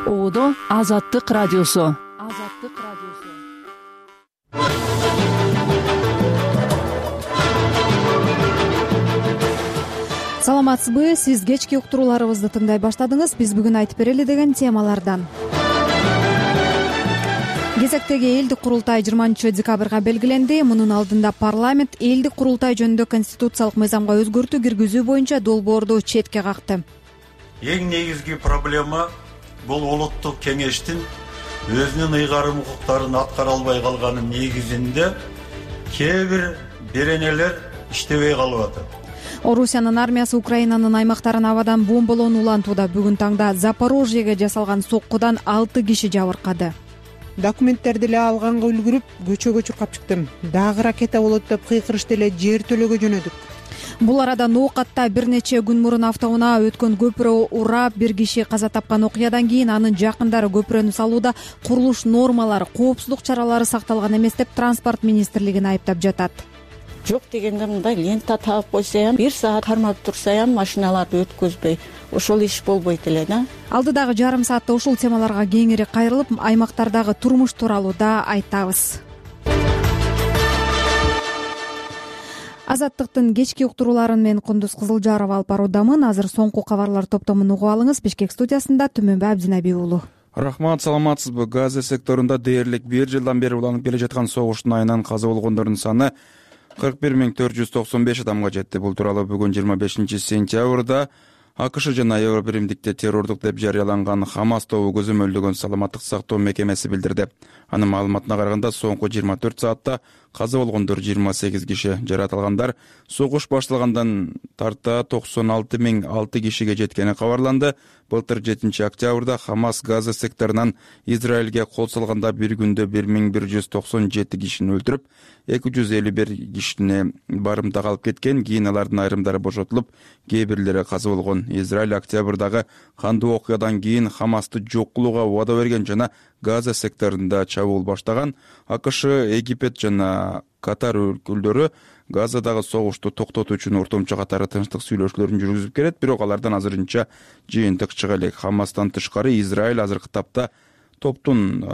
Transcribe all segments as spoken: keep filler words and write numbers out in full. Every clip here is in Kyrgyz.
Оодо Азаттык радиосу. Азаттык радиосу. Саламатсызбы? Сиз кечки уктурууларыбызды тыңдай баштадыңыз. Биз бүгүн айтып берели деген темалардан. Кезектеги элдик курултай жыйырманчы декабрга белгиленди. Мунун алдында парламент элдик курултай жөнүндө конституциялык мыйзамга өзгөртүү киргизүү боюнча долбоорду четке какты. Эң негизги проблема бул улуттук кеңештин өзүнүн ыйгарым укуктарын аткара албай калганын негизинде кээ бир беренелер иштебей калып атат. Орусиянын армиясы Украинанын аймактарын абадан бомболоону улантууда. Бүгүн таңда Запорожьеге жасалган соккудан алты киши жабыркады. Документтерди эле алганга үлгүрүп, көчөгө чуркап чыктым. Дагы ракета болот деп кыйкырышты эле жер төлөгө жөнөдүк. Бул арада Ноокатта бир нече күн мурун автоунаа өткөн көпүрө урап, бир киши каза тапкан окуядан кийин анын жакындары көпүрөнү салууда курулуш нормалары, коопсуздук чаралары сакталган эмес деп транспорт министрлигин айыптап жатат. Жок дегенде мындай лента таап койсоям, бир саат кармап турсаям машиналарды өткөзбөй, ошол иш болбойт эле да. Алдыдагы жарым саатта ушул темаларга кеңири кайрылып, аймактардагы турмуш тууралуу да айтабыз. Азаттыктын кечки уктурууларын мен Кундуз Кызылжарова алып баруудамын. Азыр соңку кабарлар топтомун угуп алыңыз. Бишкек студиясында Түмөнбай Абдинабий уулу. Рахмат, саламатсызбы? Газа секторунда дээрлик бир жылдан бери уланып келе жаткан согуштун айынан каза болгондордун саны кырк бир миң төрт жүз токсон беш адамга жетти. Бул тууралуу бүгүн жыйырма бешинчи сентябрда АКШ жана Евробиримдикте террордук деп жарыяланган Хамас тобу көзөмөлдөгөн саламаттык сактоо мекемеси билдирди. Анын маалыматына караганда соңку жыйырма төрт саатта каза болгондор жыйырма сегиз киши, жаратылгандар согуш башталгандан тарта токсон алты миң алты кишиге жеткени кабарланды. Былтыр жетинчи октябрда Хамас Газа секторунан Израилге кол салганда бир күндө бир миң бир жүз токсон жети кишини өлтүрүп, эки жүз элүү бир кишини барымтага алып кеткен. Кийин алардын айрымдары бошотулуп, кээ бирлери каза болгон. Израиль октябрдагы кандуу окуядан кийин Хамасты жок кылууга убада берген жана Газа секторунда чабуул баштаган. АКШ, Египет жана Катар өлкөлдөрү Газадагы согушту токтотуу үчүн ортомчу катары тынчтык сүйлөшүүлөрүн жүргүзүп келет, бирок алардан азырынча жыйынтык чыга элек. Хамастан тышкары Израиль азыркы тапта топтун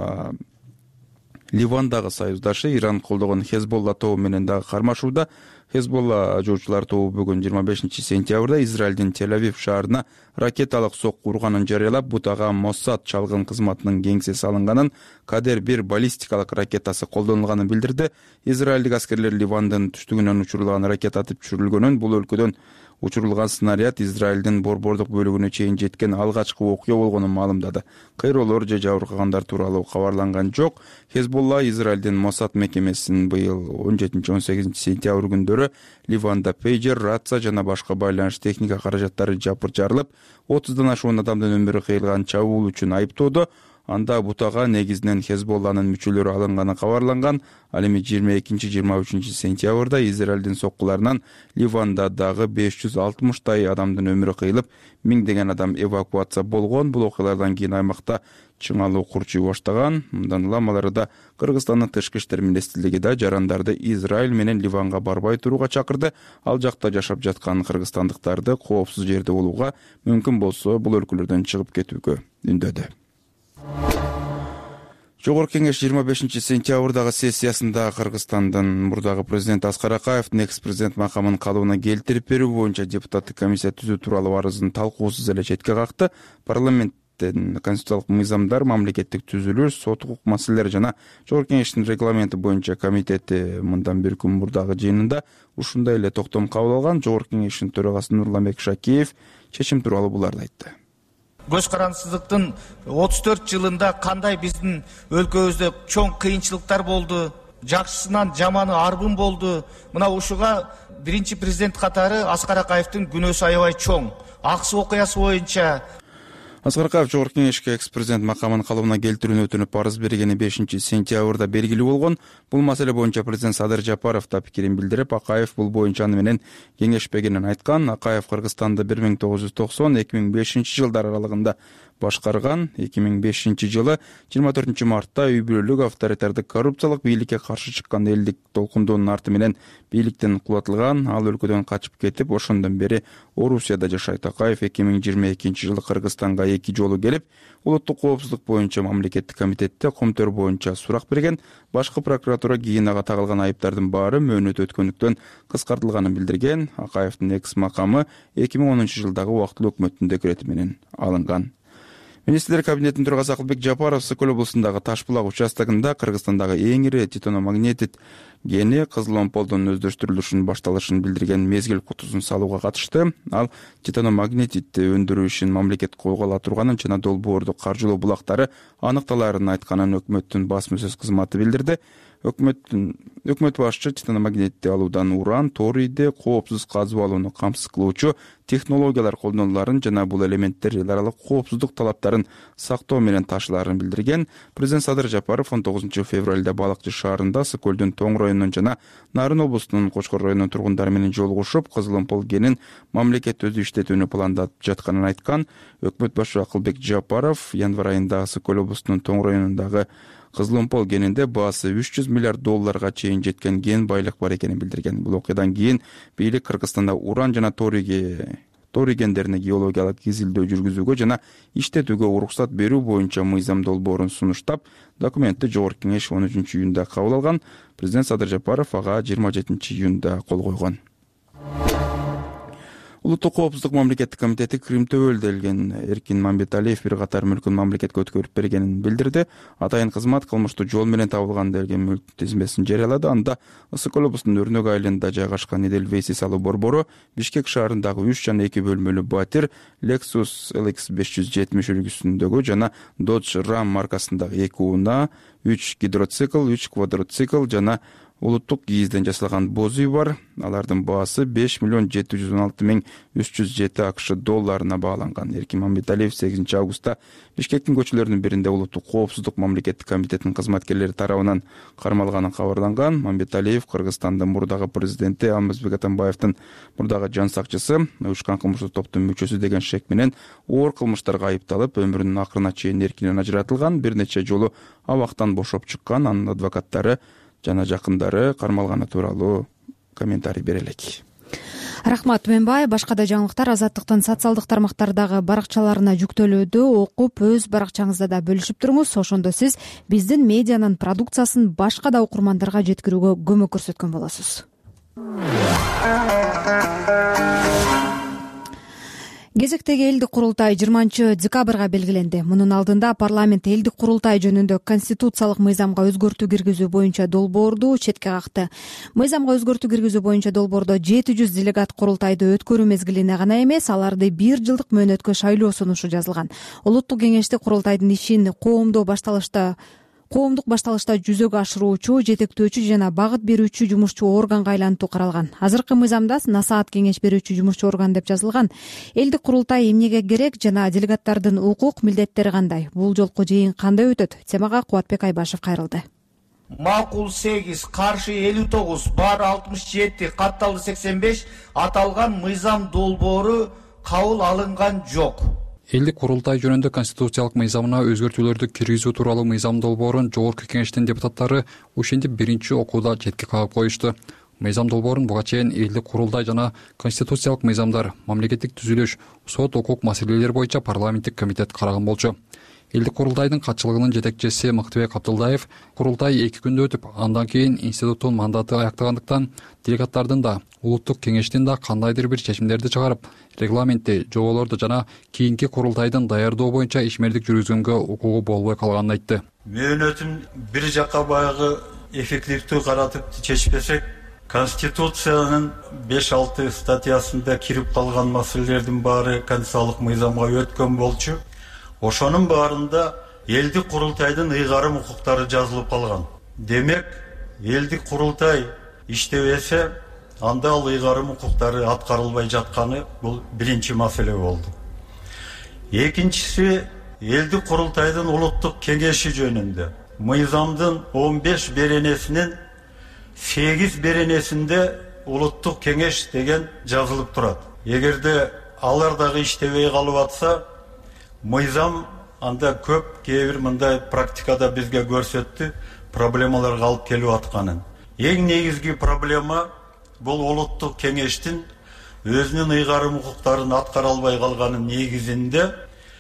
Ливандагы союздашы Иран колдогон Хезболла тобу менен дагы кармашууда. Хезболла жоочулар тобу бүгүн жыйырма бешинчи сентябрда Израилдин Тель-Авив шаарына ракеталык сокку урганын жарыялап, бутага Моссад чалгын кызматынын кеңсеси алынганын, Кадер бир баллистикалык ракетасы колдонулганын билдирди. Израилдик аскерлер Ливандын түштүгүнөн учурулган ракета атып түшүрүлгөнүн, бул өлкөдөн учурулган снаряд Израилдин борбордук бөлүгүнө чейин жеткен алгачкы окуя болгонун маалымдады. Кыйроолор же жабыркагандар тууралуу кабарланган жок. Хезболла Израилдин Моссад мекемесинин быйыл он жетинчи он сегизинчи сентябрь күндөрү Ливанда пейджер, рация жана башка байланыш техника каражаттары жапыр жарылып, отуздан ашуун адамдын өмүрү кыйылган чабуул үчүн айыптоодо. Анда бутага негизинен Хезболланын мүчөлөрү алынганы кабарланган. Ал эми жыйырма экинчи жыйырма үчүнчү сентябрда Израилдин соккуларынан Ливанда дагы беш жүз алтымыштай адамдын өмүрү кыйылып, миңдеген адам эвакуация болгон. Бул окуялардан кийин аймакта чыңалуу курчуй баштаган. Мындан улам аларда Кыргызстандын тышкы иштер министрлиги да жарандарды Израиль менен Ливанга барбай турууга чакырды. Ал жакта жашап жаткан кыргызстандыктарды коопсуз жерде болууга, мүмкүн болсо бул өлкөлөрдөн чыгып кетүүгө үндөдү. Жогорку кеңеш жыйырма бешинчи сентябрдагы сессиясында Кыргызстандын мурдагы президенти Аскар Акаевдин экс-президент макамын калыбына келтирип берүү боюнча депутаттык комиссия түзүү тууралуу арызын талкуусуз эле четке какты. Парламенттин конституциялык мыйзамдар, мамлекеттик түзүлүш, сот укук маселелери жана Жогорку кеңештин регламенти боюнча комитети мындан бир күн мурдагы жыйынында ушундай эле токтом кабыл алган. Жогорку кеңештин төрагасы Нурламек Шакеев чечим тууралуу буларды айтты. Көз карансыздыктын отуз төрт жылында кандай биздин өлкөбүздө чоң кыйынчылыктар болду, жакшысынан жаманы арбын болду. Мына ушуга биринчи президент катары Аскар Акаевдин күнөөсү аябай чоң. Аксы окуясы боюнча Аскар Акаев Жогорку кеңешке экс-президент макамын калыбына келтирүүнү өтүнүп арыз бергени бешинчи сентябрда белгилүү болгон. Бул маселе боюнча президент Садыр Жапаров да пикирин билдирип, Акаев бул боюнча аны менен кеңешпегенин айткан. Акаев Кыргызстанда бир миң тогуз жүз токсон эки миң бешинчи жылдар аралыгында башкарган. эки миң бешинчи жылы жыйырма төртүнчү мартта үй бүлөлүк авторитардык коррупциялык бийликке каршы чыккан элдик толкундоонун арты менен бийликтен кулатылган. Ал өлкөдөн качып кетип, ошондон бери Орусияда жашайт. Акаев эки миң жыйырма экинчи жылы Кыргызстанга эки жолу келип, улуттук коопсуздук боюнча мамлекеттик комитетте комтөр боюнча сурак берген. Башкы прокуратура кийин ага тагылган айыптардын баары мөөнөт өткөндүктөн кыскартылганын билдирген. Акаевдин экс макамы эки миң онунчу жылдагы убактылуу өкмөттүн декрети менен алынган. Министрлер кабинетинин төрагасы Акылбек Жапаров Сокол облусундагы Таш булак участогунда Кыргызстандагы эң ири титаномагнетит гени Кызыломполдун өздөштүрүлүшүнүн башталышын билдирген мезгил кутусун салууга катышты. Ал титаномагнетитти өндүрүү ишин мамлекет колго ала турганын жана долбоорду каржылоо булактары аныкталарын айтканын өкмөттүн басма сөз кызматы билдирди. Өкмөттүн өкмөт башчы титаномагнетти алуудан уран, торийди коопсуз казып алууну камсыз кылуучу технологиялар колдонуларын жана бул элементтер эл аралык коопсуздук талаптарын сактоо менен ташыларын билдирген. Президент Садыр Жапаров он тогузунчу февралда Балыкчы шаарында Соколдун Тоң районунун жана Нарын облусунун Кочкор районунун тургундары менен жолугушуп, Кызыломпол генин мамлекет өзү иштетүүнү пландап жатканын айткан. Өкмөт башы Акылбек Жапаров январь айында Сокол облусунун Тоң районундагы Кызыломпол генинде баасы үч жүз миллиард долларга чейин жеткен ген байлык бар экенин билдирген. Бул окуядан кийин бийлик Кыргызстанда уран жана торийге торий гендерине геологиялык изилдөө жүргүзүүгө жана иштетүүгө уруксат берүү боюнча мыйзам долбоорун сунуштап, документти Жогорку Кеңеш он үчүнчү июнда кабыл алган. Президент Садыр Жапаров ага жыйырма жетинчи июнда кол койгон. Улуттук коопсуздук мамлекеттик комитети Крим Төбөлдө элген Эркин Мамбеталиев бир катар мүлкүн мамлекетке өткөрүп бергенин билдирди. Атайын кызмат кылмыштуу жол менен табылган делген мүлк тизмесин жарыялады. Анда Ысык облусунун Өрнөк айылында жайгашкан Эделвейси салуу борбору Бишкек шаарындагы үч жана эки бөлмөлүү батир Lexus L X беш жүз жетимиш үлгүсүндөгү жана Dodge Ram маркасындагы эки унаа, үч гидроцикл, үч квадроцикл жана улуттук кийизден жасалган боз үй бар. Алардын баасы беш миллион жети жүз он алты миң үч жүз жети акш долларына бааланган. Эркин Мамбеталиев сегизинчи августта Бишкектин көчөлөрүнүн биринде улуттук коопсуздук мамлекеттик комитетинин кызматкерлери тарабынан кармалганын кабарланган. Мамбеталиев Кыргызстандын мурдагы президенти Алмазбек Атамбаевдин мурдагы жан сакчысы, уюшкан кылмыштуу топтун мүчөсү деген шек менен оор кылмыштарга айыпталып, өмүрүнүн акырына чейин эркинен ажыратылган. Бир нече жолу абактан бошоп чыккан. Анын адвокаттары жана жакындары кармалганы тууралуу комментарий бере элек. Рахмат Менбай. Башка да жаңылыктар Азаттыктын социалдык тармактардагы баракчаларына жүктөлүүдө окуп, өз баракчаңызда да бөлүшүп туруңуз. Ошондо сиз биздин медианын продукциясын башка да окурмандарга жеткирүүгө көмөк көрсөткөн болосуз. Кезектеги элдик курултай жыйырманчы декабрга белгиленди. Мунун алдында парламент элдик курултай жөнүндө конституциялык мыйзамга өзгөртүү киргизүү боюнча долбоорду четке какты. Мыйзамга өзгөртүү киргизүү боюнча долбоордо жети жүз делегат курултайды өткөрүү мезгилине гана эмес, аларды бир жылдык мөөнөткө шайлоо сунушу жазылган. Улуттук кеңеште курултайдын ишин коомдоо башталышта Коомдук башталышта жүзөгө ашыруучу, жетектөөчү жана багыт берүүчү жумушчу органга айлантуу каралган. Азыркы мыйзамда насаат кеңеш берүүчү жумушчу орган деп жазылган. Элдик курултай эмнеге керек жана делегаттардын укук, милдеттери кандай? Бул жолку жыйын кандай өтөт? Темага Кубатбек Айбашев кайрылды. Макул сегиз, каршы элүү тогуз, бар алтымыш жети, катталды сексен беш аталган мыйзам долбоору кабыл алынган жок. Элдик курултай жөнүндө конституциялык мыйзамына өзгөртүүлөрдү киргизүү тууралуу мыйзам долбоорун Жогорку Кеңештин депутаттары ушинтип биринчи окууда четке кагып коюшту. Мыйзам долбоорун буга чейин элдик курултай жана конституциялык мыйзамдар, мамлекеттик түзүлүш, сот, укук маселелери боюнча парламенттик комитет караган болчу. Элдик курултайдын катчылыгынын жетекчиси Мыктыбек Абдылдаев курултай эки күндө өтүп, андан кийин институттун мандаты аяктагандыктан делегаттардын да, улуттук кеңештин да кандайдыр бир чечимдерди чыгарып, регламентти, жоболорду жана кийинки курултайдын даярдоо боюнча ишмердик жүргүзгөнгө укугу болбой калганын айтты. Мөөнөтүн бир жакка баягы эффективдүү каратып чечпесек, Конституциянын беш алты статьясында кирип калган маселелердин баары конституциялык мыйзамга өткөн болчу. Ошонун баарында элдик курултайдын ыйгарым укуктары жазылып калган. Демек, элдик курултай иштебесе, анда ал ыйгарым укуктары аткарылбай жатканы бул биринчи маселе болду. Экинчиси, элдик курултайдын улуттук кеңеши жөнүндө. Мыйзамдын он беш беренесинин сегиз беренесинде улуттук кеңеш деген жазылып турат. Эгерде алар дагы иштебей калып атса, мыйзам анда көп кээ бир мындай практикада бизге көрсөттү проблемаларга алып келип атканын. Эң негизги проблема бул улуттук кеңештин өзүнүн ыйгарым укуктарын аткара албай калганын негизинде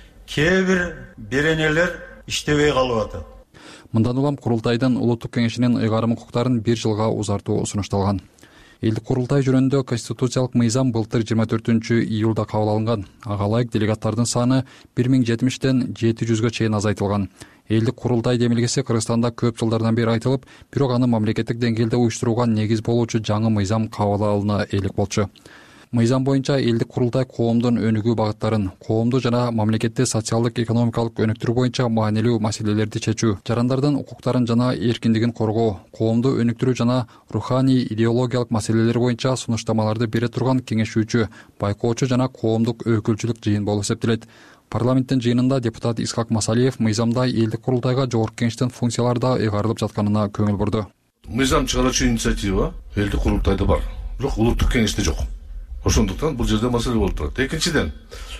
кээ бир беренелер иштебей калып атат. Мындан улам курултайдын улуттук кеңешинин ыйгарым укуктарын бир жылга узартуу сунушталган. Элдик курултай жөнүндө конституциялык мыйзам былтыр жыйырма төртүнчү июлда кабыл алынган. Ага ылайык делегаттардын саны бир миң жетимиштен жети жүзгө чейин азайтылган. Элдик курултай демилгеси Кыргызстанда көп жылдардан бери айтылып, бирок аны мамлекеттик деңгээлде уюштурууга негиз болуучу жаңы мыйзам кабыл алына элек болчу. Мыйзам боюнча элдик курултай коомдун өнүгүү багыттарын, коомду жана мамлекетти социалдык экономикалык өнүктүрүү боюнча маанилүү маселелерди чечүү, жарандардын укуктарын жана эркиндигин коргоо, коомду өнүктүрүү жана руханий идеологиялык маселелер боюнча сунуштамаларды бере турган кеңешүүчү, байкоочу жана коомдук өкүлчүлүк жыйын болуп эсептелет. Парламенттин жыйынында депутат Исхак Масалиев мыйзамда элдик курултайга жогорку кеңештин функциялары да ыйгарылып жатканына көңүл бурду. Мыйзам чыгаруучу инициатива элдик курултайда бар, бирок улуттук кеңеште жок. Ошондуктан бул жерде маселе болуп турат. Экинчиден,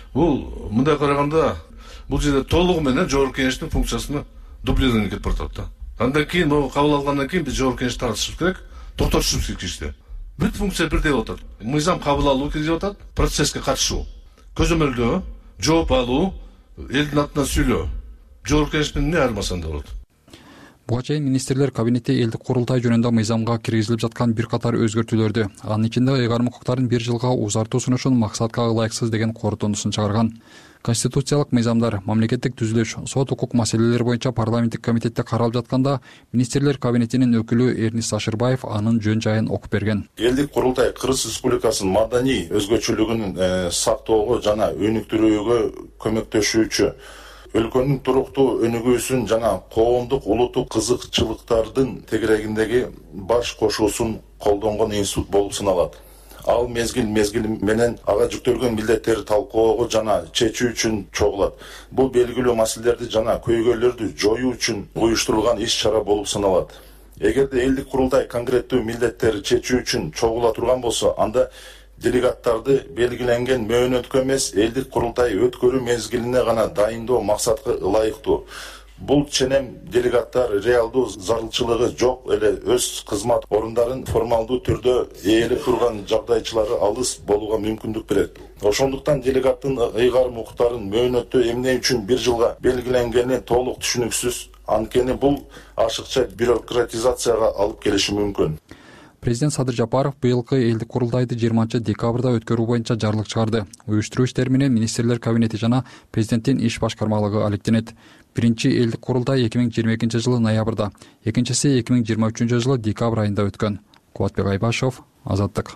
бул мындай караганда бул жерде толугу менен жогорку кеңештин функциясына дублирование кетип баратат да. Андан кийин могу кабыл алгандан кийин биз жогорку кеңешти тартышыбыз керек, токтотушубуз керек ишти. Бүт функция бирдей болуп атат. Мыйзам кабыл алуу керек деп атат, процесске катышуу, көзөмөлдөө, жооп алуу, элдин атынан сүйлөө. Жогорку кеңеш менен эмне айырмасы болот? Буга чейин министрлер кабинети элдик курултай жөнүндө мыйзамга киргизилип жаткан бир катар өзгөртүүлөрдү, анын ичинде ыйгарым укуктарын бир жылга узартуу сунушун максатка ылайыксыз деген корутундусун чыгарган. Конституциялык мыйзамдар, мамлекеттик түзүлүш, сот укук маселелери боюнча парламенттик комитетте каралып жатканда министрлер кабинетинин өкүлү Эрнис Ашырбаев анын жөн жайын окуп берген. Элдик курултай Кыргыз Республикасынын маданий өзгөчөлүгүн сактоого жана өнүктүрүүгө көмөктөшүүчү, өлкөнүн туруктуу өнүгүүсүн жана коомдук улуттук кызыкчылыктардын тегерегиндеги баш кошуусун колдонгон институт болуп саналат. Ал мезгил мезгили менен ага жүктөлгөн милдеттерди талкоого жана чечүү үчүн чогулат. Бул белгилүү маселелерди жана көйгөйлөрдү жоюу үчүн уюштурулган иш-чара болуп саналат. Эгерде элдик курултай конкреттүү милдеттерди чечүү үчүн чогула турган болсо, анда делегаттарды белгиленген мөөнөткө эмес, элдик курултай өткөрүү мезгилине гана дайындоо максатка ылайыктуу. Бул ченем делегаттар реалдуу зарылчылыгы жок эле өз кызмат орундарын формалдуу түрдө ээлеп турган жагдайчылары алыс болууга мүмкүндүк берет. Ошондуктан делегаттын ыйгарым укуктарын мөөнөттө эмне үчүн бир жылга белгиленгени толук түшүнүксүз, анткени бул ашыкча бюрократизацияга алып келиши мүмкүн. Президент Садыр Жапаров быйылкы элдик курултайды жыйырманчы декабрда өткөрүү боюнча жарлык чыгарды. Уюштуруу иштери менен министрлер кабинети жана президенттин иш башкармалыгы алектенет. Биринчи элдик курултай эки миң жыйырма экинчи жылы ноябрда, экинчиси эки миң жыйырма үчүнчү жылы декабрь айында өткөн. Кубатбек Айбашев, Азаттык.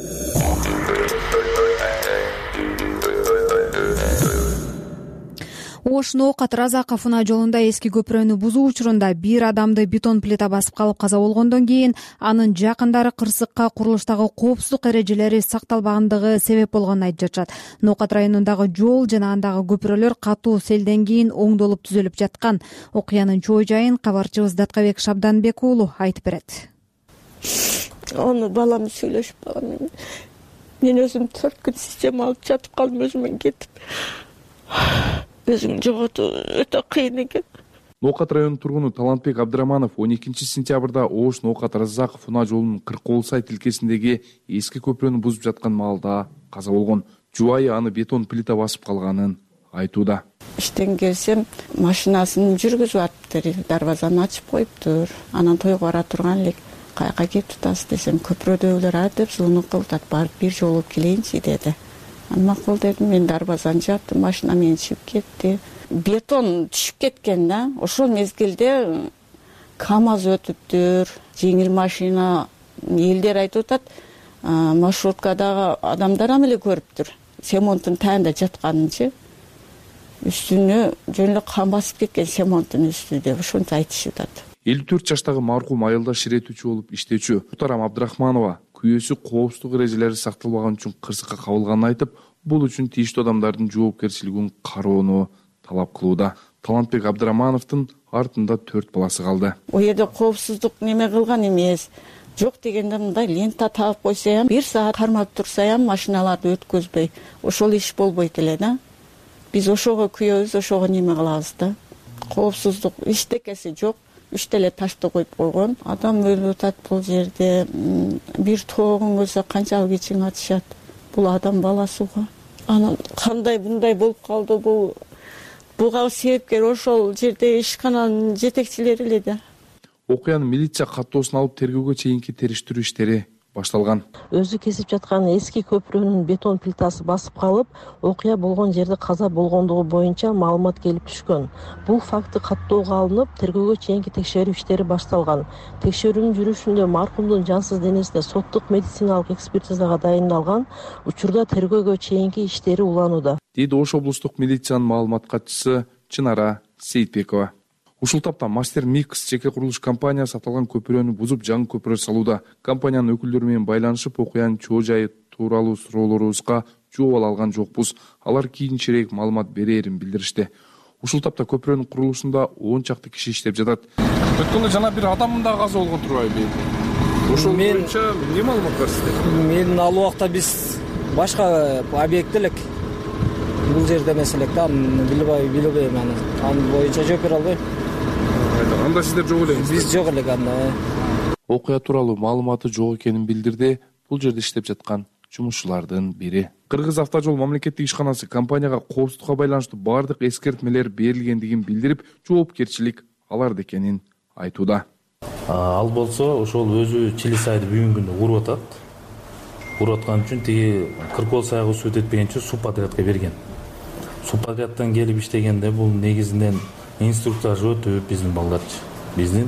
Ош Ноокат Разаков унаа жолунда эски көпүрөнү бузуу учурунда бир адамды бетон плита басып калып каза болгондон кийин анын жакындары кырсыкка курулуштагы коопсуздук эрежелери сакталбагандыгы себеп болгонун айтып жатышат. Ноокат районундагы жол жана андагы көпүрөлөр катуу селден кийин оңдолуп түзөлүп жаткан. Окуянын чоо жайын кабарчыбыз Даткабек Шабданбек уулу айтып берет. Аны балам сүйлөшүп калган. Мен өзүм төрт күн система алып жатып калдым, өзүмөн кетип. Өзүм жоготуу өтө кыйын экен. Ноокат районунун тургуну Талантбек Абдыраманов он экинчи сентябрда Ош Ноокат Разаков унаа жолунун Кыркоолсай тилкесиндеги эски көпүрөнү бузуп жаткан маалда каза болгон. Жубайы аны бетон плита басып калганын айтууда. Иштен келсем, машинасын жүргүзүп атыптыр, дарбазаны ачып коюптур. Анан тойго бара турган элек, каяка кетип атасыз десем, көпүрөдөгүлөр а деп зулумдук кылып барып бир жолу келейинчи деди. Макул дедим, мен дарбазаны жаптым, машина менен чыгып кетти. Бетон түшүп кеткен да. Ошол мезгилде КАМАЗ өтүптүр, жеңил машина, элдер айтып атат, маршруткадагы адамдар аны эле көрүптүр. Семонттун таянда жатканынчы. Үстүнө жөн эле кан басып кеткен семонттун үстү деп ошончо айтышып атат. элүү төрт жаштагы маркум айылда ширетүүчү болуп иштечү Утарам Абдрахманова күйөөсү коопсуздук эрежелери сакталбаган үчүн кырсыкка кабылганын айтып, бул үчүн тийиштүү адамдардын жоопкерчилигин кароону талап кылууда. Талантбек Абдырамановдун артында төрт баласы калды. О жерде коопсуздук неме кылган эмес. Жок дегенде мындай лента таап койсо, бир саат кармап турса, машиналарды өткөзбөй, ошол иш болбойт эле да. Биз ошого күйөбүз, ошого неме кылабыз да. Коопсуздук эчтекеси жок. Үч деле ташты коюп койгон. Адам өлүп атат бул жерде. Бир тоогун көрсө канчалык ичиң атышат. Бул адам баласы го. Анан кандай мындай болуп калды бул? Буга себепкер ошол жерде ишкананын жетекчилери эле да. Окуянын милиция каттоосун алып тергөөгө чейинки териштирүү иштери башталган. Өзү кесип жаткан эски көпүрөнүн бетон плитасы басып калып, окуя болгон жерде каза болгондугу боюнча маалымат келип түшкөн. Бул факты каттоого алынып, тергөөгө чейинки текшерүү иштери башталган. Текшерүүнүн жүрүшүндө маркумдун жансыз денесине соттук медициналык экспертизага дайындалган, учурда тергөөгө чейинки иштери уланууда, дейди Ош облустук милициянын маалымат катчысы Чынара Сейитбекова. Ушул тапта Мастер Микс жеке курулуш компаниясы аталган көпүрөнү бузуп жаңы көпүрө салууда. Компаниянын өкүлдөрү менен байланышып, окуянын чоо жайы тууралуу суроолорубузга жооп ала алган жокпуз. Алар кийинчерээк маалымат берээрин билдиришти. Ушул тапта көпүрөнүн курулушунда он чакты киши иштеп жатат. Өткөндө жана бир адамдын да каза болгон турбайбы? Ошол боюнча эмне маалымат бар сизде? Мен ал убакта биз башка объект элек. Бул жерде эмес элек да, билбей билбейм аны. Анын боюнча жооп бере албайм. Анда сиздер жок элеңиз? Биз жок элек анда. Окуя тууралуу маалыматы жок экенин билдирди бул жерде иштеп жаткан жумушчулардын бири. Кыргыз автожол мамлекеттик ишканасы компанияга коопсуздукка байланыштуу бардык эскертмелер берилгендигин билдирип, жоопкерчилик аларда экенин айтууда. Ал болсо ошол өзү Чили сайды бүгүнкү күндө уруп атат. Уруп аткан үчүн тиги Кыркол сайга суу өтпөгөнчө субподрядка берген. Субподрядтан келип иштегенде бул негизинен инструктаж өтүп биздин балдарчы. Биздин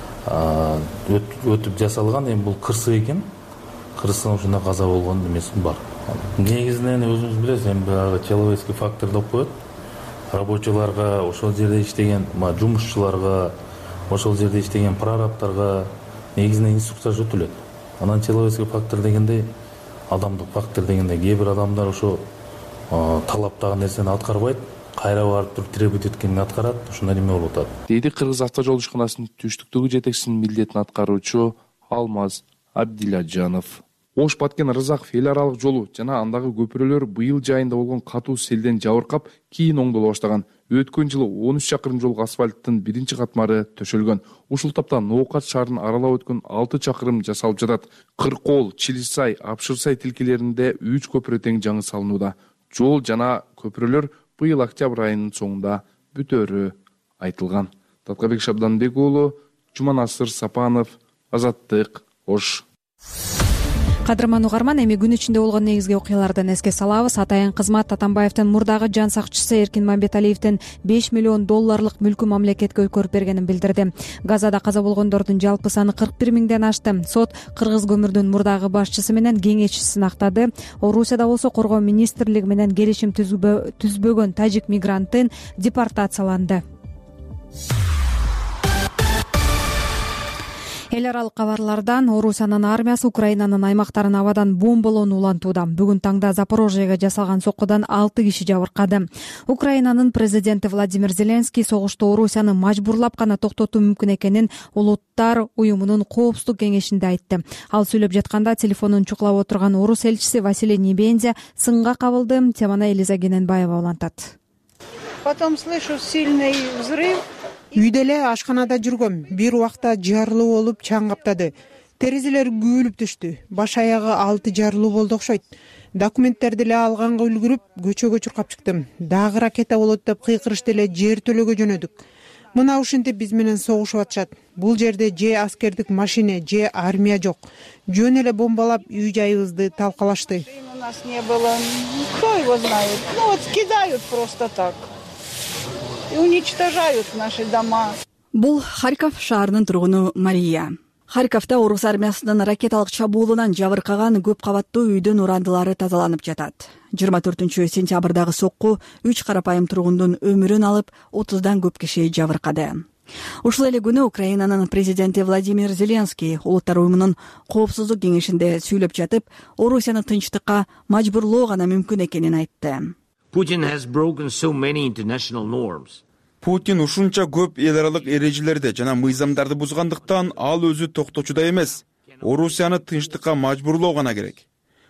өтүп жасалган, эми бул кырсык экен. Кырсыгын ушунда каза болгон эмеси бар. Негизинен өзүңүз билесиз, эми человеческий фактор деп коет. Рабочиларга, ошол жерде иштеген жумушчуларга, ошол жерде иштеген прорабтарга негизинен инструктаж өтүлөт. Анан человеческий фактор дегенде, адамдык фактор дегенде кээ бир адамдар ошо талаптагы нерсени аткарбайт, кайра барып туруп требует эткенин аткарат, ошондой неме болуп атат. Дейди Кыргыз автожол ишканасынын түштүктөгү жетекчисинин милдетин аткаруучу Алмаз Абдиладжанов. Ош Баткен Рызаков эл аралык жолу жана андагы көпүрөлөр быйыл жайында болгон катуу селден жабыркап, кийин оңдоло баштаган. Өткөн жылы он үч чакырым жол асфальттын биринчи катмары төшөлгөн. Ушул тапта Ноокат шаарын аралап өткөн алты чакырым жасалып жатат. Кыркол, Чилисай, Апшырсай тилкелеринде үч көпүрө тең жаңы салынууда. Жол жана көпүрөлөр быйыл октябрь айынын соңунда бүтөөрү айтылган. Таткабек Шабданбек уулу, Жуманасыр Сапанов, Азаттык, Ош. Кадырман угарман, эми күн ичинде болгон негизги окуялардан эске салабыз. Атайын кызмат Атамбаевдин мурдагы жан сакчысы Эркин Мамбеталиевдин беш миллион долларлык мүлкү мамлекетке өткөрүп бергенин билдирди. Газада каза болгондордун жалпы саны кырк бир миңден ашты. Сот Кыргыз көмүрдүн мурдагы башчысы менен кеңешчисин актады. Орусияда болсо коргоо министрлиги менен келишим түзбөгөн тажик мигранттын депортацияланды. Эл аралык кабарлардан Орусиянын армиясы Украинанын аймактарын абадан бомбалоону улантууда. Бүгүн таңда Запорожьеге жасалган соккудан алты киши жабыркады. Украинанын президенти Владимир Зеленский согушту Орусияны мажбурлап гана токтотуу мүмкүн экенин Улуттар уюмунун коопсуздук кеңешинде айтты. Ал сүйлөп жатканда телефонун чукулап отурган орус элчиси Василий Небензя сынга кабылды. Теманы Элиза Гененбаева улантат. Потом слышу сильный взрыв. Үйдө эле ашканада жүргөм. Бир убакта жарылуу болуп чаң каптады. Терезелер күйүлүп түштү. Баш аягы алты жарылуу болду окшойт. Документтерди эле алганга үлгүрүп, көчөгө чуркап чыктым. Дагы ракета болот деп кыйкырышты эле жер төлөгө жөнөдүк. Мына ушинтип биз менен согушуп атышат. Бул жерде же аскердик машина, же армия жок. Жөн эле бомбалап үй жайыбызды талкалашты. У нас не было. Кто его знает? Ну вот кидают просто так. И уничтожают наши дома. Бул Харьков шаарынын тургуну Мария. Харьковдо орус армиясынын ракеталык чабуулунан жабыркаган көп кабаттуу үйдүн урандылары тазаланып жатат. жыйырма төртүнчү сентябрдагы сокку үч карапайым тургундун өмүрүн алып, отуздан көп киши жабыркады. Ушул эле күнү Украинанын президенти Владимир Зеленский Улуттар уюмунун коопсуздук кеңешинде сүйлөп жатып, Орусияны тынчтыкка мажбурлоо гана мүмкүн экенин айтты. Putin has broken so many international norms. Путин ушунча көп эл аралык эрежелерди жана мыйзамдарды бузгандыктан ал өзү токточуда эмес. Орусияны тынчтыкка мажбурлоо гана керек.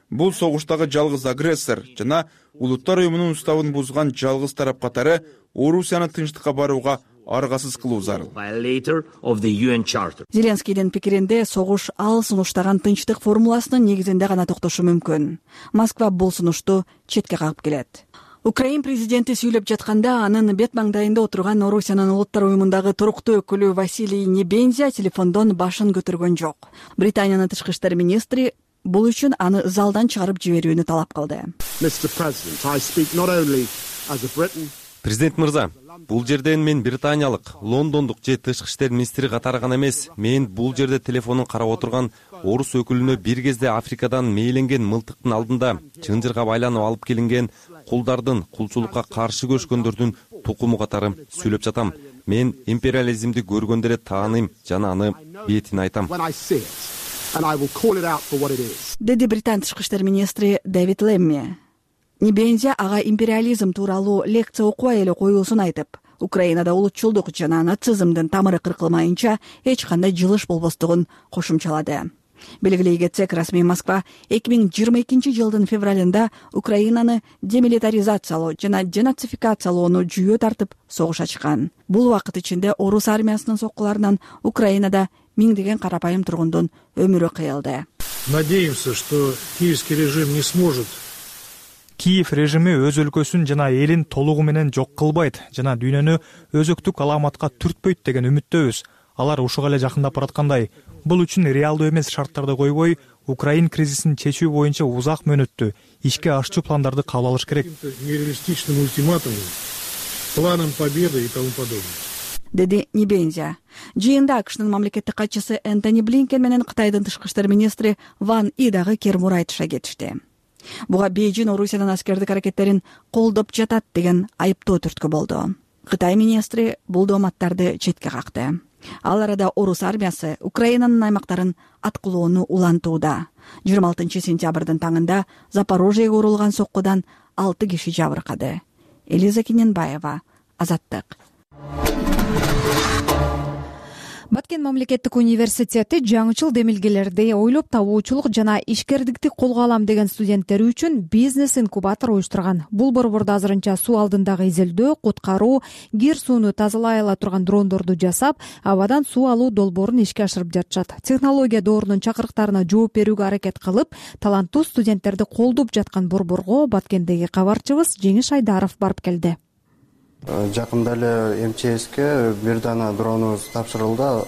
Бул согуштагы жалгыз агрессор жана улуттар уюмунун уставын бузган жалгыз тарап катары Орусияны тынчтыкка барууга аргасыз кылуу зарыл. Зеленскийдин пикиринде согуш ал сунуштаган тынчтык формуласынын негизинде гана токтошу мүмкүн. Москва бул сунушту четке кагып келет. Украин президенти сүйлөп жатканда анын бет маңдайында отурган Орусиянын улуттар уюмундагы туруктуу өкүлү Василий Небензя телефондон башын көтөргөн жок. Британиянын тышкы иштер министри бул үчүн аны залдан чыгарып жиберүүнү талап кылды. Президент мырза, бул жерден мен британиялык, лондондук же тышкы иштер министри катары гана эмес, мен бул жерде телефонун карап отурган орус өкүлүнө бир кезде Африкадан мейленген мылтыктын алдында чынжырга байланып алып келинген кулдардын, кулчулукка каршы күрөшкөндөрдүн тукуму катары сүйлөп жатам. Мен империализмди көргөндө эле тааныйм жана аны бетине айтам. Деди Британ тышкы иштер министри Дэвид Лемми. Небензя ага империализм тууралуу лекция окубай эле коюусун айтып, Украинада улутчулдук жана нацизмдин тамыры кыркылмайынча эч кандай жылыш болбостугун кошумчалады. Белгилей кетсек, расмий Москва эки миң жыйырма экинчи жылдын февралында Украинаны демилитаризациялоо жана денацификациялоону жүйө тартып согуш ачкан. Бул убакыт ичинде орус армиясынын соккуларынан Украинада миңдеген карапайым тургундун өмүрү кыйылды. Надеемся, что киевский режим не сможет Киев режими өз өлкөсүн жана элин толугу менен жок кылбайт жана дүйнөнү өзөктүк аламатка түртпөйт деген үмүттөбүз. Алар ушуга эле жакындап бараткандай. Бул үчүн реалдуу эмес шарттарды койбой, Украин кризисин чечүү боюнча узак мөөнөттүү ишке ашчу пландарды кабыл алыш керек. Нереалистичным ультиматумом, планом победы и тому подобное. Деди Небензя. Жыйында АКШнын мамлекеттик катчысы Энтони Блинкен менен Кытайдын тышкы иштер министри Ван И дагы кермур айтыша кетишти. Буга Бейжин Орусиянын аскердик аракеттерин колдоп жатат деген айыптоо түрткү болду. Кытай министри бул дооматтарды четке какты. Ал арада орус армиясы Украинанын аймактарын аткылоону улантууда. жыйырма алтынчы сентябрдын таңында Запорожьеге урулган соккудан алты киши жабыркады. Элиза Кененбаева, Азаттык. Баткен мамлекеттик университети жаңычыл демилгелерди ойлоп табуучулук жана ишкердикти колго алам деген студенттери үчүн бизнес инкубатор уюштурган. Бул борбордо азырынча суу алдындагы изилдөө, куткаруу, кир сууну тазалай ала турган дрондорду жасап, абадан суу алуу долбоорун ишке ашырып жатышат. Технология доорунун чакырыктарына жооп берүүгө аракет кылып, таланттуу студенттерди колдоп жаткан борборго Баткендеги кабарчыбыз Жеңиш Айдаров барып келди. Жакында эле эм че эске бир дана дронубуз тапшырылды.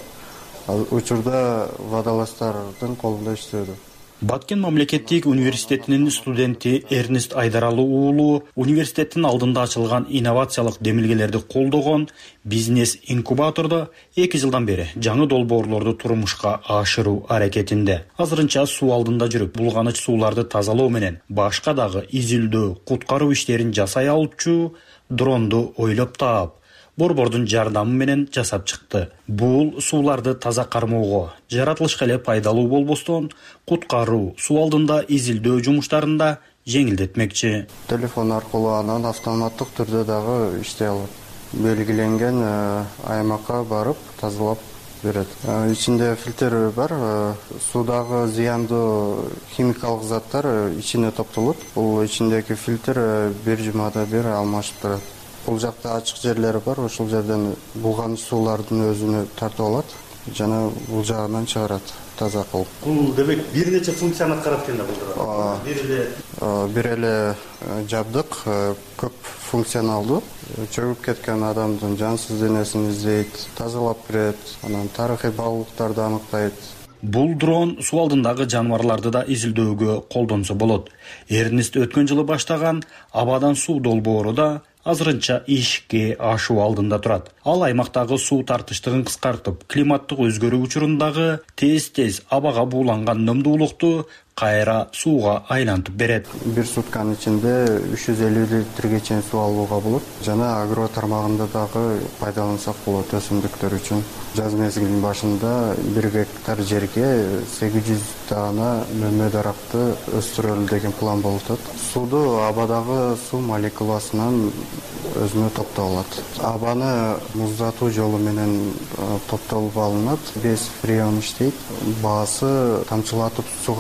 Учурда водолаздардын колунда иштөөдө. Баткен мамлекеттик университетинин студенти Эрнест Айдаралы уулу университеттин алдында ачылган инновациялык демилгелерди колдогон бизнес инкубатордо эки жылдан бери жаңы долбоорлорду турмушка ашыруу аракетинде. Азырынча суу алдында жүрүп, булганыч сууларды тазалоо менен башка дагы изилдөө, куткаруу иштерин жасай алчу дронду ойлоп таап, борбордун жардамы менен жасап чыкты. Бул сууларды таза кармоого, жаратылышка эле пайдалуу болбостон, куткаруу, суу алдында изилдөө жумуштарында жеңилдетмекчи. Телефон аркылуу анан автоматтык түрдө дагы иштей алат. Белгиленген аймакка барып тазалап берет. Ичинде фильтр бар, суудагы зыяндуу химикалык заттар ичине топтолот. Бул ичиндеги фильтр бир жумада бир алмашып турат. Бул жакта ачык жерлери бар, ошол жерден булганыч суулардын өзүнө тартып алат жана бул жагынан чыгарат таза кылып. Бул демек бир нече функцияны аткарат экен да бул. Бир эле бир эле жабдык көп функционалдуу. Чөгүп кеткен адамдын жансыз денесин издейт, тазалап берет, анан тарыхый баалуулуктарды аныктайт. Бул дрон суу алдындагы жаныбарларды да изилдөөгө колдонсо болот. Эрнест өткөн жылы баштаган абадан суу долбоору да азырынча ишке ашуу алдында турат. Ал аймактагы суу тартыштыгын кыскартып, климаттык өзгөрүү учурундагы тез-тез абага бууланган нымдуулукту кайра сууга айлантып берет. Бир сутканын ичинде үч жүз элүү литрге чейин суу алууга болот. Жана агро тармагында дагы пайдалансак болот өсүмдүктөр үчүн. Жаз мезгилинин башында бир гектар жерге сегиз жүз дана мөмө даракты өстүрөлү деген план болуп атат. Сууду абадагы суу молекуласынан өзүнө топтоп алат. Абаны муздатуу жолу менен топтолуп алынат. Бес прием иштейт. Баасы тамчылатып сугаруу системасы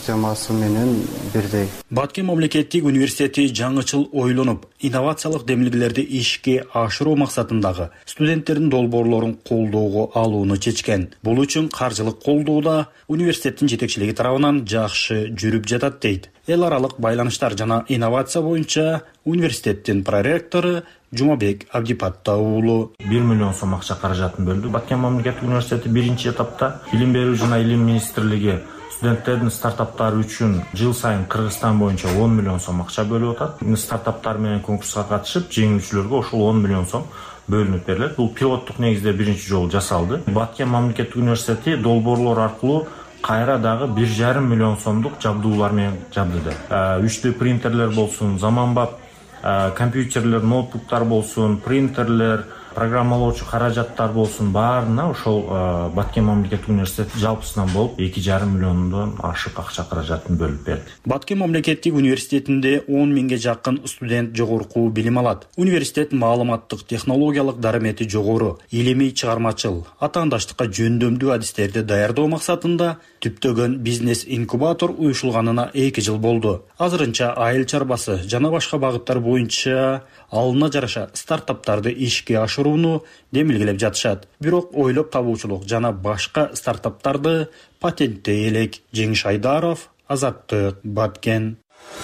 системасы менен бирдей. Баткен мамлекеттик университети жаңычыл ойлонуп, инновациялык демилгелерди ишке ашыруу максатындагы студенттердин долбоорлорун колдоого алууну чечкен. Бул үчүн каржылык колдоо да университеттин жетекчилиги тарабынан жакшы жүрүп жатат дейт. Эл аралык байланыштар жана инновация боюнча университеттин проректору Жумабек Абдипатта уулу. бир миллион сом акча каражатын бөлдү. Баткен мамлекеттик университети биринчи этапта Билим берүү жана илим министрлиги студенттердин стартаптары үчүн жыл сайын Кыргызстан боюнча он миллион сом акча бөлүп атат. Стартаптар менен конкурска катышып, жеңүүчүлөргө ошол он миллион сом бөлүнүп берилет. Бул пилоттук негизде биринчи жолу жасалды. Баткен мамлекеттик университети долбоорлор аркылуу кайра дагы бир жарым миллион сомдук жабдуулар менен жабдыды. үч дэ принтерлер болсун, заманбап компьютерлер, ноутбуктар болсун, принтерлер, программалоочу каражаттар болсун, баарына ошол Баткен мамлекеттик университети жалпысынан болуп эки жарым миллиондон ашык акча каражатын бөлүп берди. Баткен мамлекеттик университетинде он миңге жакын студент жогорку билим алат. Университет маалыматтык технологиялык дарамети жогору, илимий чыгармачыл, атаандаштыкка жөндөмдүү адистерди даярдоо максатында түптөгөн бизнес инкубатор уюшулганына эки жыл болду. Азырынча айыл чарбасы жана башка багыттар боюнча алына жараша стартаптарды ишке ашырууну демилгелеп жатышат. Бирок ойлоп табуучулук жана башка стартаптарды патенттей элек. Жеңиш Айдаров, Азаттык, Баткен.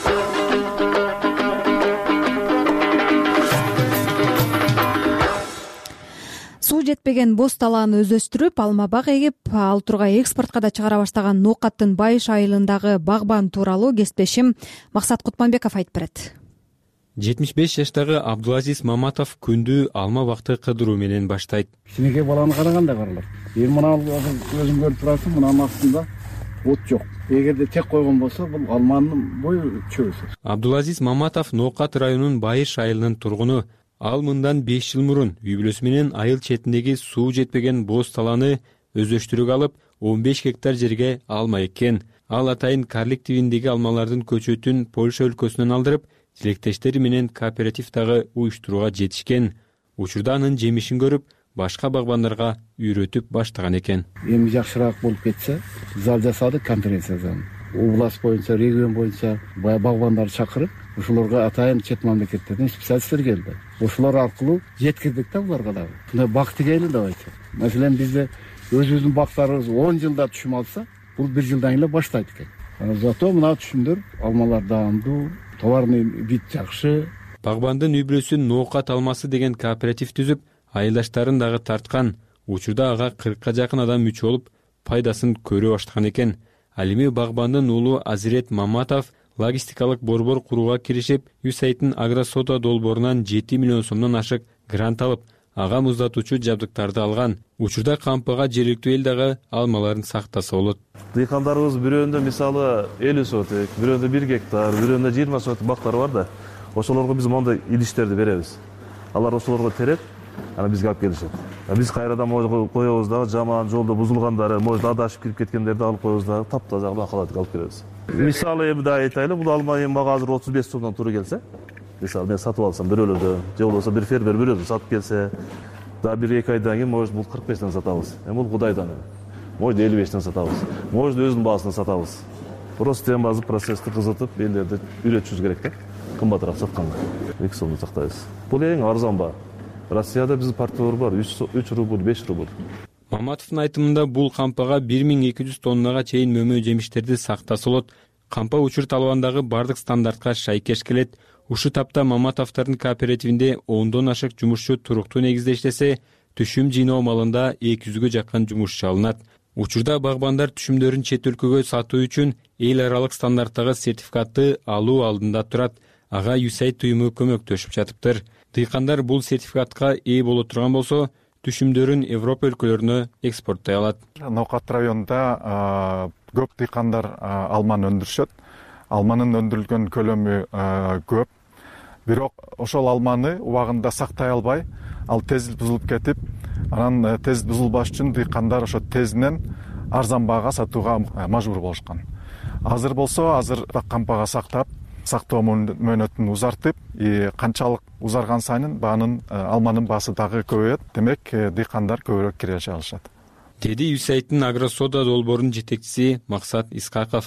Суу жетпеген боз талааны өздөштүрүп, алма бак эгип, ал турга экспортко да чыгара баштаган Ноокаттын Байыш айылындагы багбан тууралуу кесиптешим Максат Кутманбеков айтып берет. жетимиш беш жаштагы Абдулазиз Маматов күндү алма бакты кыдыруу менен баштайт. Кичинекей баланы карагандай каралат. Эми мына өзүң көрүп турасың, мынанын астында от жок. Эгерде тек койгон болсо, бул алманын бою чөбүсү. Абдулазиз Маматов Ноокат районунун Байыш айылынын тургуну. Ал мындан беш жыл мурун үй бүлөсү менен айыл четиндеги суу жетпеген боз талааны өздөштүрүүгө алып, он беш гектар жерге алма эккен. Ал атайын Карлик тибиндеги алмалардын көчөтүн Польша өлкөсүнөн алдырып, тилектештери менен кооперативдагы уюштурууга жетишкен. Учурда анын жемишин көрүп, башка багбандарга үйрөтүп баштаган экен. Эми жакшыраак болуп кетсе, зал жасадык, конференциядан. Область боюнча, регион боюнча багбандарды чакырып, ошолорго атайын чет мамлекеттерден специалисттер келди. Ошолор аркылуу жеткирдик да буларга дагы. Мына бак тигели деп айтат. Маселен бизде өзүбүздүн бактарыбыз он жылда түшүм алса, бул бир жылдан эле баштайт экен. Зато мына түшүмдөр алмалар даамдуу, товарный вид жакшы. Багбандын үй бүлөсү Ноокат алмасы деген кооператив түзүп, айылдаштарын дагы тарткан. Учурда ага кыркка жакын адам мүчө болуп, пайдасын көрө баштаган экен. Ал эми багбандын уулу Азирет Маматов логистикалык борбор курууга киришип, Юсайттын Агросода долбоорунан жети миллион сомдон ашык грант алып, ага муздатуучу жабдыктарды алган. Учурда кампага жергиликтүү эл дагы алмаларын сактаса болот. Дыйкандарыбыз бирөөндө мисалы элүү соток, бирөөндө бир гектар, бирөөндө жыйырма соток бактары бар да. Ошолорго биз мондай идиштерди беребиз. Алар ошолорго тереп, ана бизге алып келишет. Биз кайрадан коебуз дагы жаман жолдо бузулгандары, может адашып кирип кеткендерди алып коебуз дагы таптаза бакалатып алып келебиз. Мисалы эми да айтайлы, бул алма эми мага азыр отуз беш сомдон туура келсе, мисалы мен сатып алсам бирөөлөрдө, же болбосо бир фермер бирөөдөн сатып келсе, да бир эки айдан кийин может бул кырк бештен сатабыз. Эми бул Кудайдан. Может элүү бештен сатабыз. Может өзүнүн баасынан сатабыз. Просто тембазы процессти кызытып, элдерди үйрөтүшүбүз керек да. Кымбатыраак сатканга. эки сомдо сактайбыз. Бул эң арзан баа. Россияда биздин партиялар бар, үч рубль, беш рубль. Маматовдун айтымында бул кампага бир миң эки жүз тоннага чейин мөмө жемиштерди сактаса болот. Кампа учурт албандагы бардык стандартка шайкеш келет. Ушу тапта Маматовдордун кооперативинде ондон ашык жумушчу туруктуу негизде иштесе, түшүм жыйноо малында эки жүзгө жакын жумушчу алынат. Учурда багбандар түшүмдөрүн чет өлкөгө сатуу үчүн эл аралык стандарттагы сертификатты алуу алдында турат. Ага Юсайт уюму көмөктөшүп жатыптыр. Дыйкандар бул сертификатка ээ боло турган болсо, түшүмдөрүн Европа өлкөлөрүнө экспорттой алат. Ноокат районунда көп дыйкандар алманы өндүрүшөт. Алманын өндүрүлгөн көлөмү көп. Бирок ошол алманы убагында сактай албай, ал тез бузулуп кетип, анан тез бузулбаш үчүн дыйкандар ошо тезинен арзан баага сатууга мажбур болушкан. Азыр болсо, азыр кампага сактап, сактоо мөөнөтүн узартып, канчалык узарган сайын баанын алманын баасы дагы көбөйөт. Демек, дыйкандар көбүрөөк кире алышат. Деди Юсайттын Агросода долбоорунун жетекчиси Максат Исхаков.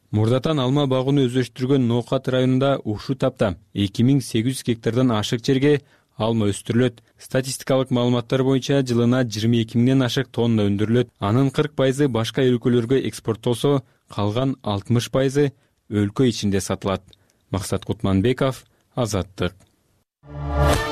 Мурдатан алма багууну өздөштүргөн Ноокат районунда ушул тапта эки миң сегиз жүз гектардан ашык жерге алма өстүрүлөт. Статистикалык маалыматтар боюнча жылына жыйырма эки миңден ашык тонна өндүрүлөт. Анын кырк пайызы башка өлкөлөргө экспорттолсо, калган алтымыш пайызы өлкө ичинде сатылат. Максат Кутманбеков, Азаттык.